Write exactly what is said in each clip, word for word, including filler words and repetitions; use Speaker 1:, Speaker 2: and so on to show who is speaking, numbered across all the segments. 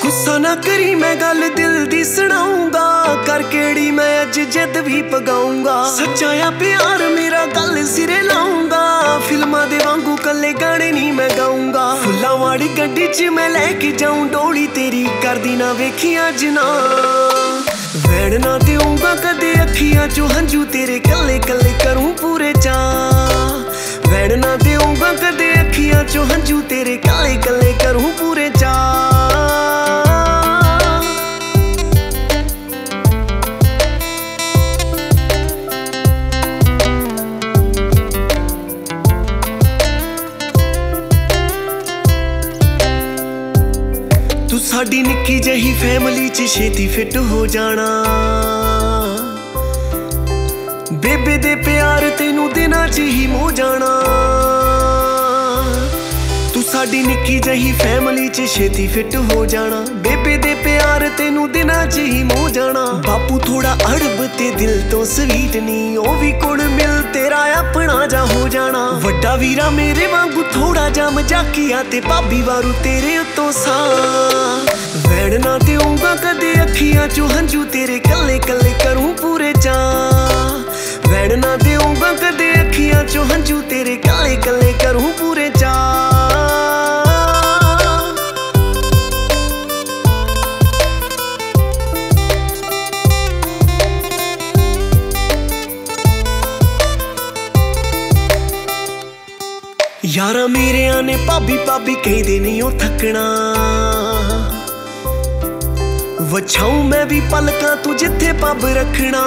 Speaker 1: गुस्सा ना करी मैं गल दिल दी सुनाऊंगा, कर केड़ी मैं अज जिद भी पगाऊंगा। सच्चा प्यार मेरा गल सिरे लाऊंगा, फिल्मां दे वांगू कल्ले गाने नहीं मैं गाऊंगा। फुल्लां वाली गड्डी च मैं लेके जाऊं डोली तेरी, करदी ना वेखियां जना। वैण ना देऊंगा कदे अखियां चो हंझू तेरे, कल्ले कल्ले करूं पूरे चाह। वैण ना देऊंगा कदे अखियां चो हंझू तेरे, कल्ले कल्ले करूं पूरे चाह। तू साडी निक्की जही फैमिली च छेती फिट हो जाना, बेबे दे प्यार तेनू दिनां च ही मोह जाना। तू साडी निक्की जही फैमिली च छेती फिट हो जाना, बेबे दे प्यार तेनू दिनां च ही मोह जाना। बापू थोड़ा अड़ब ते दिल तो स्वीट नी, ओ भी कुड़ मिल तेरा अपना जा हो जाना। वड्डा वीरा मेरे वांगू थोड़ा जा मजाकिया, ते भाभी वारू तेरे उत्तों सा। वैण ना देऊंगा कदे अखियां चो हंझू तेरे, कल्ले कल्ले करूं पूरे चाह। वैण ना देऊंगा कदे अखियां चो हंझू तेरे, कल्ले कल्ले करूं पूरे चाह। यारा मेरेया ने भाभी भाभी कहदे नहीं ओ थकना, वछाऊं मैं भी पलकां तू जिथे पब रखना।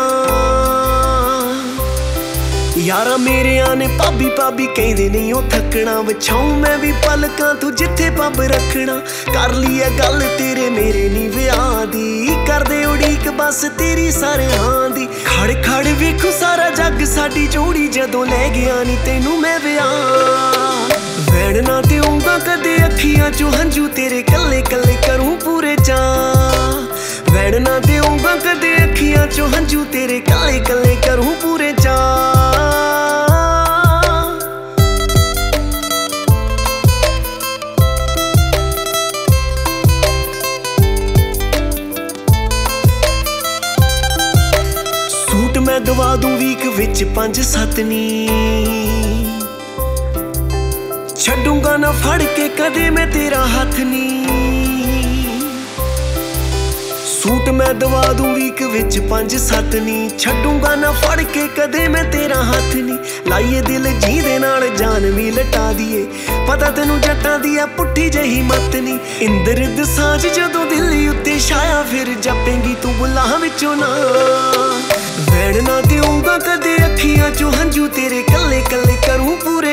Speaker 1: यारा मेरेया ने भाभी भाभी कहदे नहीं ओ थकना, वछाऊं मैं भी पलकां तू जिथे पब रखना। कर ली है गल तेरे मेरे नी विआह दी, कर दे उड़ीक बस तेरी सारे हां दी। खड़ खड़ वेखो सारा जग साडी जोड़ी, जदों लै गया नी तैनू मैं विआह। वैण ना देऊंगा कदे अखियां चो हंझू तेरे, कल्ले कल्ले करूं पूरे चाह। वैण ना देऊंगा कदे अखियां चो हंझू तेरे, कल्ले कल्ले करूं पूरे चाह। सूट मैं दवा दूं वीक विच पंज सत्त नी, छड्डूंगा ना फड़ के कदे मैं तेरा हथ नी। सूट मैं दवा दूं वीक विच पंज सत्त नी, छड्डूंगा ना फड़ के कदे मैं तेरा हथ नी। लाइए दिल जी दे नाल जान भी लटा दिए, पता तेनू जट्टां दी ऐ पुट्ठी जही मत नी। इंद्र दसांझ जदों दिल उत्ते छाया, फिर जपेंगी तू बुलां विचों ना। वैण ना देऊंगा कदे अखियां चो हंझू तेरे, कल्ले कल्ले करूं पूरे